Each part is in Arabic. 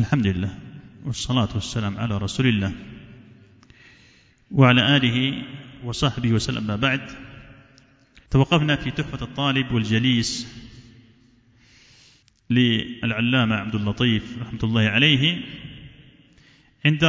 الحمد لله والصلاة والسلام على رسول الله وعلى آله وصحبه وسلم. ما بعد، توقفنا في تحفة الطالب والجليس للعلامة عبد اللطيف رحمة الله عليه عند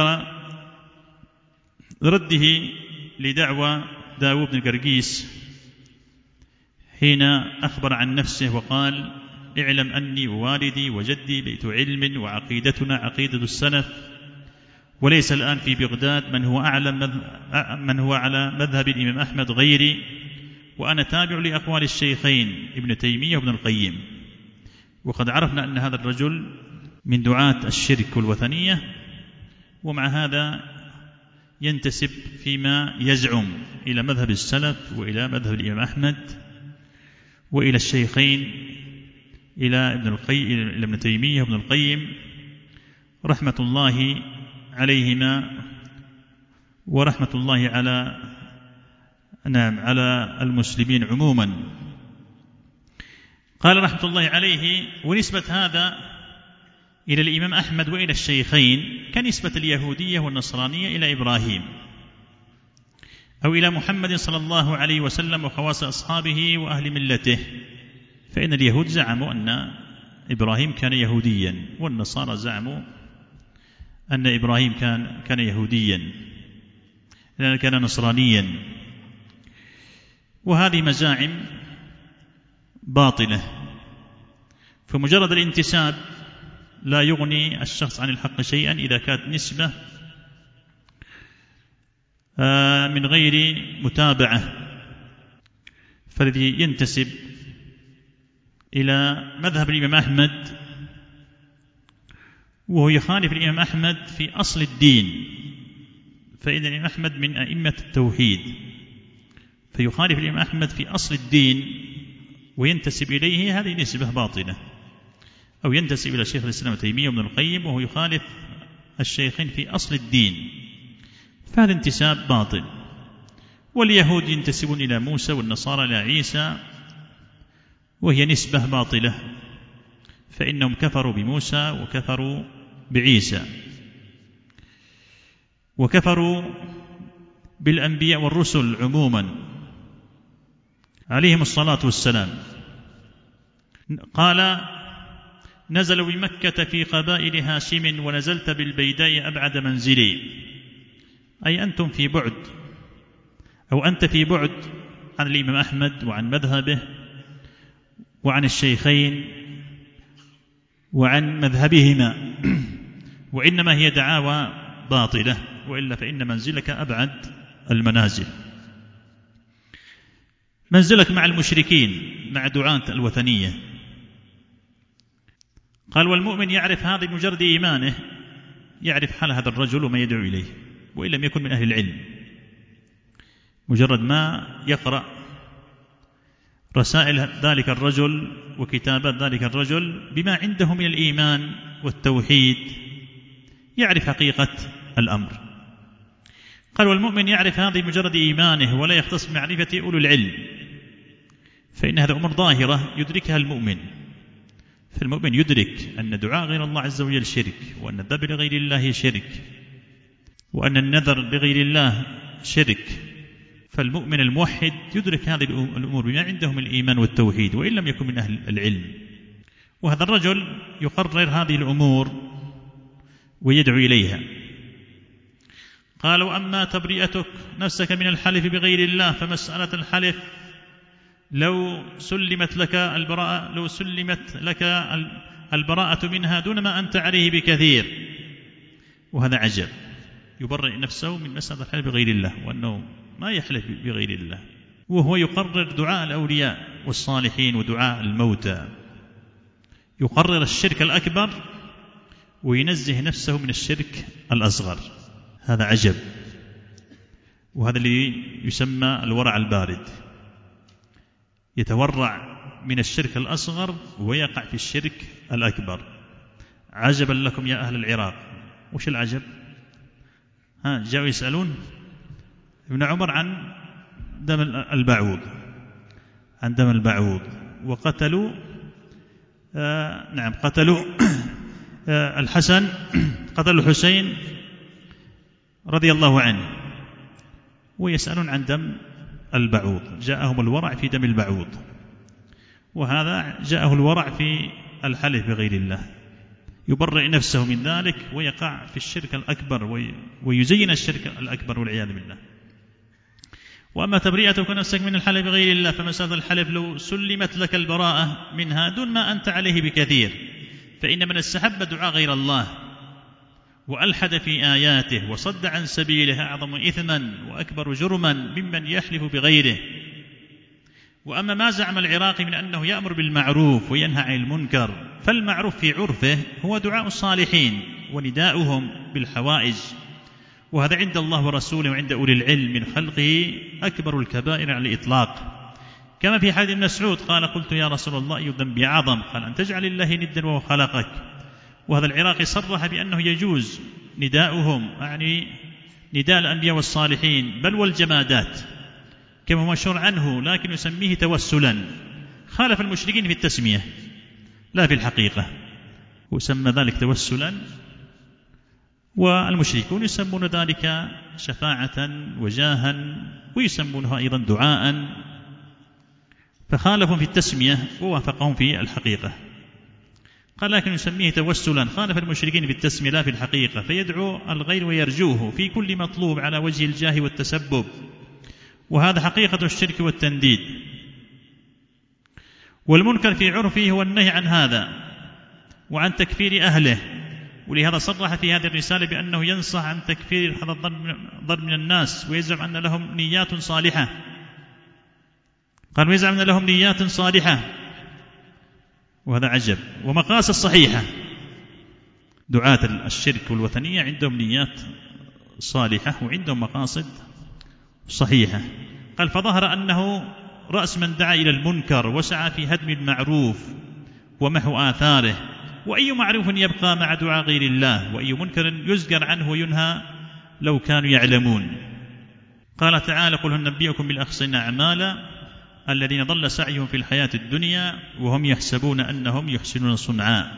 رده لدعوى داوود بن قرقيس حين أخبر عن نفسه وقال: اعلم أني ووالدي وجدي بيت علم وعقيدتنا عقيدة السلف، وليس الآن في بغداد من هو على مذهب الإمام أحمد غيري، وأنا تابع لأقوال الشيخين ابن تيمية وابن القيم. وقد عرفنا أن هذا الرجل من دعاة الشرك والوثنية، ومع هذا ينتسب فيما يزعم إلى مذهب السلف وإلى مذهب الإمام أحمد وإلى الشيخين، إلى ابن تيمية وابن القيم رحمة الله عليهما ورحمة الله على المسلمين عموما. قال رحمة الله عليه: ونسبة هذا إلى الإمام أحمد وإلى الشيخين كنسبة اليهودية والنصرانية إلى إبراهيم أو إلى محمد صلى الله عليه وسلم وخواص أصحابه وأهل ملته، فإن اليهود زعموا أن إبراهيم كان يهوديا، والنصارى زعموا أن إبراهيم كان يهوديا، كان نصرانيا. وهذه مزاعم باطلة، فمجرد الانتساب لا يغني الشخص عن الحق شيئا إذا كانت نسبة من غير متابعة. فالذي ينتسب إلى مذهب الإمام أحمد وهو يخالف الإمام أحمد في أصل الدين، فإن الإمام أحمد من أئمة التوحيد، فيخالف الإمام أحمد في أصل الدين وينتسب إليه، هذه نسبة باطلة. أو ينتسب إلى شيخ الإسلام ابن تيمية وابن القيم وهو يخالف الشيخين في أصل الدين، فهذا انتساب باطل. واليهود ينتسبون إلى موسى والنصارى إلى عيسى، وهي نسبة باطلة، فإنهم كفروا بموسى وكفروا بعيسى وكفروا بالأنبياء والرسل عموما عليهم الصلاة والسلام. قال: نزلوا بمكة في قبائل هاشم ونزلت بالبيداء أبعد منزلي، أي أنتم في بعد، أو أنت في بعد عن الإمام أحمد وعن مذهبه وعن الشيخين وعن مذهبهما، وإنما هي دعاوى باطلة، وإلا فإن منزلك أبعد المنازل، منزلك مع المشركين مع دعاة الوثنية. قال: والمؤمن يعرف هذا بمجرد إيمانه، يعرف حال هذا الرجل وما يدعو إليه، وإن لم يكن من أهل العلم، مجرد ما يقرأ رسائل ذلك الرجل وكتابات ذلك الرجل بما عنده من الإيمان والتوحيد يعرف حقيقة الأمر. قال: والمؤمن يعرف هذا بمجرد إيمانه ولا يختص بمعرفة أولو العلم، فإن هذا أمر ظاهرة يدركها المؤمن. فالمؤمن يدرك أن دعاء غير الله عز وجل شرك، وأن الذبح لغير الله شرك، وأن النذر لغير الله شرك. فالمؤمن الموحد يدرك هذه الأمور بما عنده من الإيمان والتوحيد، وإن لم يكن من أهل العلم. وهذا الرجل يقرر هذه الأمور ويدعو إليها. قال: وأما تبرئتك نفسك من الحلف بغير الله، فمسألة الحلف لو سلمت لك البراءة منها دون ما أنت عليه بكثير. وهذا عجب، يبرئ نفسه من مسألة الحلف بغير الله، وأنه ما يحلف بغير الله، وهو يقرر دعاء الأولياء والصالحين ودعاء الموتى، يقرر الشرك الأكبر وينزه نفسه من الشرك الأصغر. هذا عجب، وهذا اللي يسمى الورع البارد، يتورع من الشرك الأصغر ويقع في الشرك الأكبر. عجبا لكم يا أهل العراق. وش العجب؟ جاءوا يسألون ابن عمر عن دم البعوض، وقتلوا قتلوا الحسن قتل الحسين رضي الله عنه، ويسألون عن دم البعوض، جاءهم الورع في دم البعوض، وهذا جاءه الورع في الحلف بغير الله، يبرئ نفسه من ذلك ويقع في الشرك الأكبر ويزين الشرك الأكبر والعياذ بالله. وأما تبرئتك نفسك من الحلف بغير الله فمسألة الحلف لو سلمت لك البراءة منها دون ما أنت عليه بكثير، فإن من استحب دعاء غير الله وألحد في آياته وصد عن سبيله أعظم إثما وأكبر جرما ممن يحلف بغيره. وأما ما زعم العراقي من أنه يأمر بالمعروف وينهى عن المنكر، فالمعروف في عرفه هو دعاء الصالحين ونداؤهم بالحوائج، وهذا عند الله ورسوله وعند أولي العلم من خلقه أكبر الكبائر على الإطلاق، كما في حديث ابن مسعود قال: قلت يا رسول الله أي الذنب أعظم؟ قال: أن تجعل الله ندا وهو خلقك. وهذا العراقي صرح بأنه يجوز نداؤهم، يعني نداء الأنبياء والصالحين بل والجمادات كما هو مشهور عنه، لكن يسميه توسلا، خالف المشركين في التسمية لا في الحقيقة، وسمى ذلك توسلا، والمشركون يسمون ذلك شفاعة وجاها ويسمونها أيضا دعاء، فخالفوا في التسمية ووافقهم في الحقيقة. قال: لكن يسميه توسلا، خالف المشركين في التسمية لا في الحقيقة، فيدعو الغير ويرجوه في كل مطلوب على وجه الجاه والتسبب، وهذا حقيقة الشرك والتنديد. والمنكر في عرفه هو النهي عن هذا وعن تكفير أهله، ولهذا صرح في هذه الرسالة بأنه ينصح عن تكفير هذا الظن من الناس، ويزعم أن لهم نيات صالحة. قال: ويزعم أن لهم نيات صالحة، وهذا عجب ومقاصد صحيحة. دعاة الشرك والوثنية عندهم نيات صالحة وعندهم مقاصد صحيحة. قال: فظهر أنه رأس من دعا إلى المنكر وسعى في هدم المعروف ومحو آثاره، وأي معروف يبقى مع دعاء غير الله، وأي منكر يزجر عنه وينهى لو كانوا يعلمون. قال تعالى: قل هل ننبئكم بالأخسرين أعمالا الذين ضل سعيهم في الحياة الدنيا وهم يحسبون أنهم يحسنون صنعا.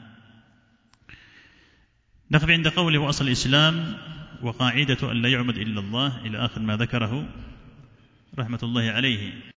نقف عند قوله: وأصل الإسلام وقاعدة أن لا يعبد إلا الله، إلى آخر ما ذكره رحمة الله عليه.